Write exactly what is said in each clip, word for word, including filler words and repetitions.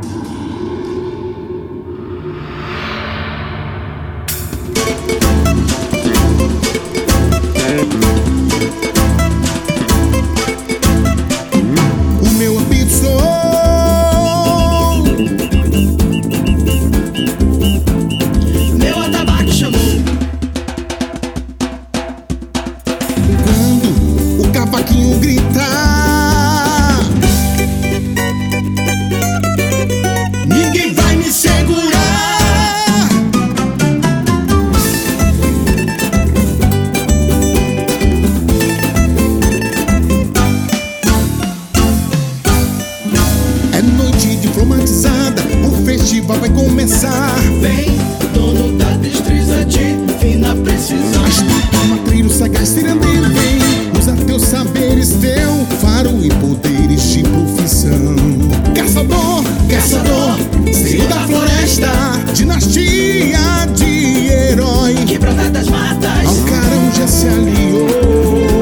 O festival vai começar. Vem, dono da destreza de fina precisão. Astuto, matreiro, sagaz, cirandeiro, vem. Usa teus saberes, teu faro e poderes de profissão. Caçador, caçador, filho da floresta, dinastia de herói que brota das matas, ao carão já se aliou.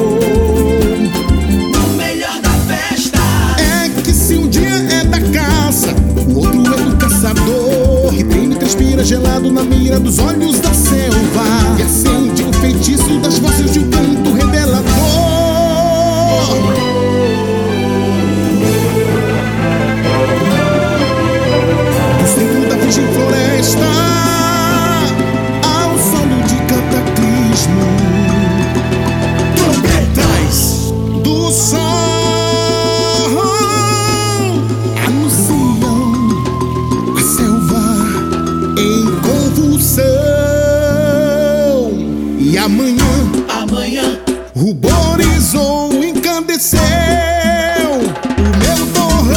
Que treina e transpira gelado na mira dos olhos da selva e acende o feitiço das vozes de um canto revelador. Do centro da virgem floresta ao solo de cataclismo, trombetas do sol e amanhã, amanhã, ruborizou, encandeceu o meu torrão.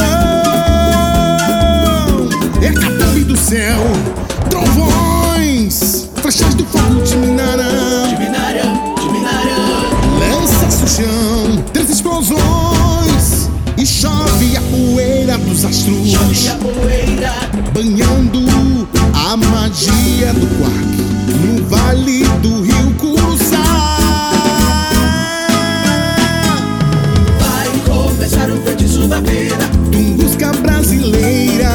Hecatombe do céu, trovões, flechas do fogo de Minarã, de Minarã, de Minarã, lança-se o chão, três explosões e chove a poeira dos astros, chove a poeira, banhando a magia do Quark no vale do rio Curuçá. Vai começar o feitiço da feira. Tunguska brasileira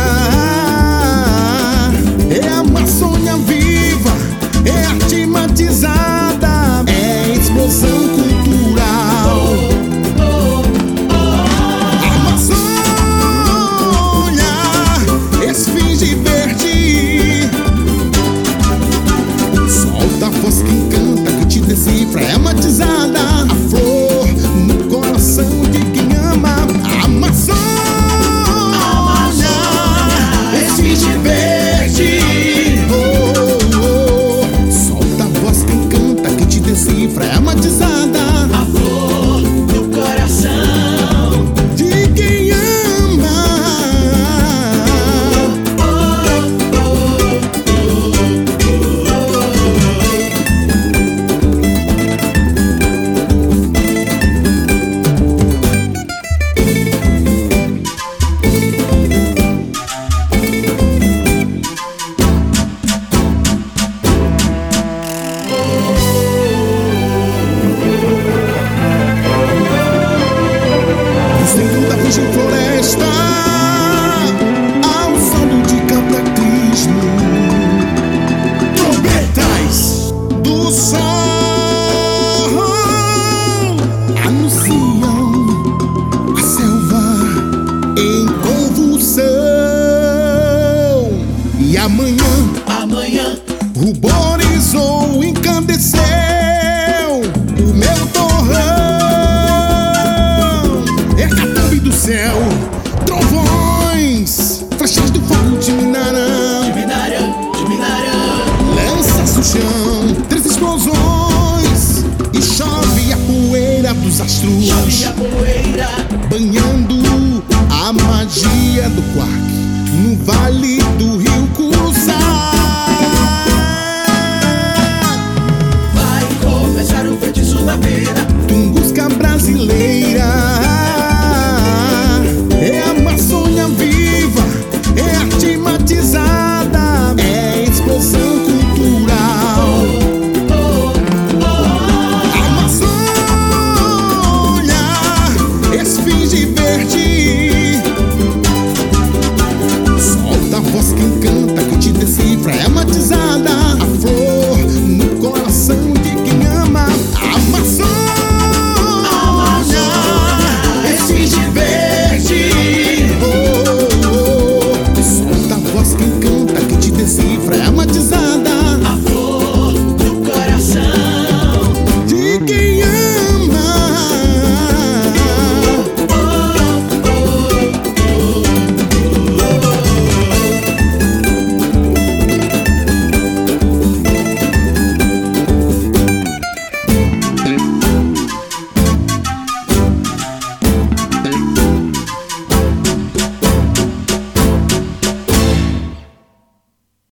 é a Amazônia viva, é arte matizada, é explosão cultural. Oh, oh, oh. Amazônia, esfinge verde, solta a voz que encanta, que te decifra, é matizada, a flor no coração de quem ama. Amazônia, esfinge verde, oh, oh, oh. Solta a voz que encanta, que te decifra, é matizada, a flor no coração de quem ama. Floresta ao solo de cataclismo, trombetas do sol anunciam a selva em convulsão. E amanhã, amanhã, ruborizou, encandeceu o meu torrão. Hecatombe do céu, trovões, flechas do fogo de Minarã, de Minarã, de Minarã, lança-se o chão, três explosões e chove a poeira dos astros, chove a poeira, banhando a magia do Quark no vale do rio Curuçá.